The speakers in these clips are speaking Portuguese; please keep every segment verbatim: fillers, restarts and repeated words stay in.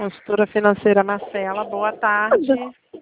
Consultora financeira Marcela, boa tarde.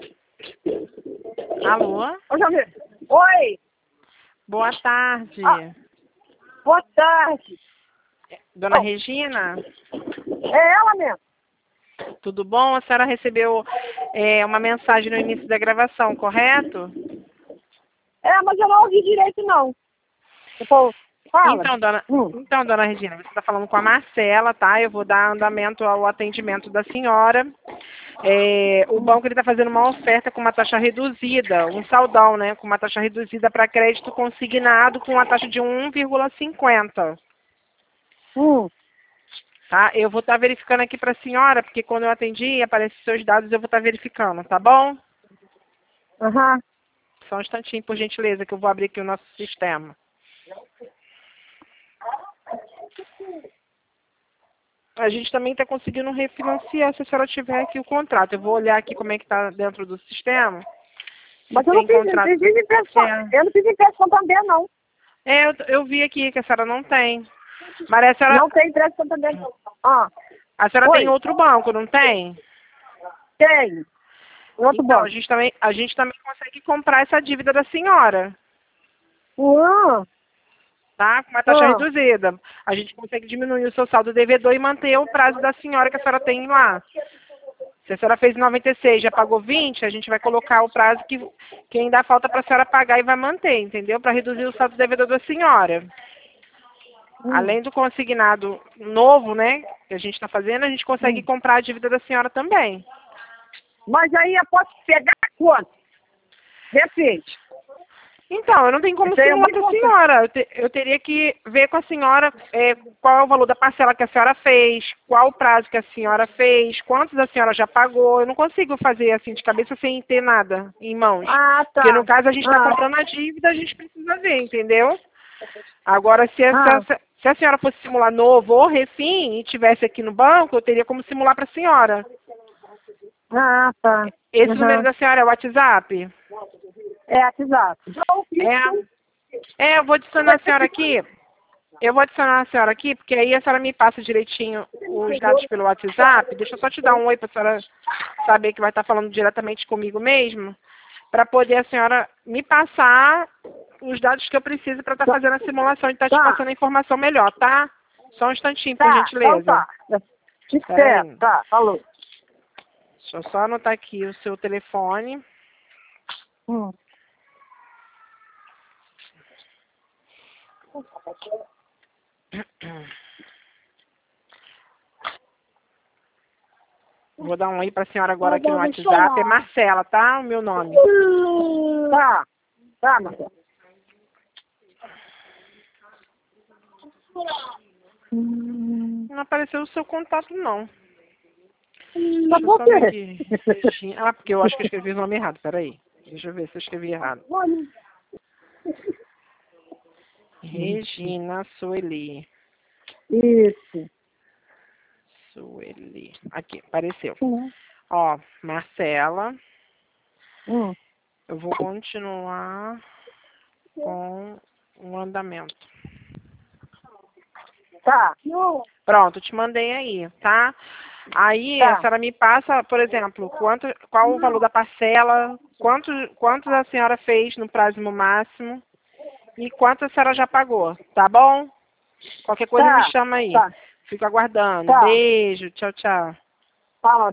Alô? Ô, Jamil. Oi, Boa tarde. Ah. boa tarde. Dona Oh. Regina, É ela mesmo? tudo bom? A senhora recebeu é, uma mensagem no início da gravação, correto? É, mas eu não ouvi direito, não. Então, fala. Então, dona, Hum. então, dona Regina, você está falando com a Marcela, tá? Eu vou dar andamento ao atendimento da senhora. É, o banco está fazendo uma oferta com uma taxa reduzida, um saldão, né? Com uma taxa reduzida para crédito consignado com uma taxa de um vírgula cinquenta. Hum. Tá? Eu vou estar verificando aqui para a senhora, porque quando eu atendi, aparecem seus dados, eu vou estar verificando, tá bom? Aham. Só um instantinho, por gentileza, que eu vou abrir aqui o nosso sistema. A gente também está conseguindo refinanciar se a senhora tiver aqui o contrato. Eu vou olhar aqui como é que está dentro do sistema. Mas eu não Tem fiz, contrato. não fiz impressão. É. Eu não fiz impressão também, não. É, eu, eu vi aqui que a senhora não tem. Mas a senhora, Não tem impressão também, não. Ah, a senhora Oi. tem outro banco, não tem? tem. Outro Então, a banco. gente, também, a gente também consegue comprar essa dívida da senhora, Ah, tá? Com uma taxa ah. reduzida. A gente consegue diminuir o seu saldo devedor e manter o prazo da senhora que a senhora tem lá. Se a senhora fez em noventa e seis, já pagou vinte, a gente vai colocar o prazo que, que ainda falta para a senhora pagar e vai manter, entendeu? Para reduzir o saldo devedor da senhora. Hum. Além do consignado novo, né, que a gente está fazendo, a gente consegue Hum. comprar a dívida da senhora também. Mas aí eu posso pegar quanto? Depende. Então, eu não tenho como Isso aí é simular muito para a senhora. Eu, te, eu teria que ver com a senhora é, qual é o valor da parcela que a senhora fez, qual o prazo que a senhora fez, quantos a senhora já pagou. Eu não consigo fazer assim de cabeça sem ter nada em mãos. Ah, tá. Porque no caso a gente está Ah. comprando a dívida, a gente precisa ver, entendeu? Agora, se essa, Ah. se a senhora fosse simular novo ou refim e tivesse aqui no banco, eu teria como simular para a senhora. Ah, tá. Esse Uhum. número da senhora é o WhatsApp? É, exato. É, é, eu vou adicionar a senhora aqui. Eu vou adicionar a senhora aqui, porque aí a senhora me passa direitinho os dados pelo WhatsApp. Deixa eu só te dar um oi para a senhora saber que vai estar falando diretamente comigo mesmo, para poder a senhora me passar os dados que eu preciso para estar fazendo a simulação e estar te Tá. passando a informação melhor, tá? Só um instantinho, por Tá, gentileza. então tá. Te Espera espero. aí. Tá, falou. Deixa eu só anotar aqui o seu telefone. Hum. Vou dar um oi para a senhora agora aqui no WhatsApp. É Marcela, tá? O meu nome. Tá, tá, Marcelo. Não apareceu o seu contato, não. Mas Deixa eu por só ver quê? aqui. Regina. Ah, porque eu acho que eu escrevi o nome errado. Peraí. Deixa eu ver se eu escrevi errado. Regina Sueli. Isso. Sueli. Aqui, apareceu. Hum. Ó, Marcela. Hum. Eu vou continuar com o andamento. Tá. Pronto, te mandei aí, tá? Aí Tá. a senhora me passa, por exemplo, quanto, qual o valor da parcela, quanto, quantos a senhora fez no prazo máximo e quanto a senhora já pagou, tá bom? Qualquer coisa Tá. me chama aí. Tá. Fico aguardando. Tá. Beijo, tchau, tchau. Fala.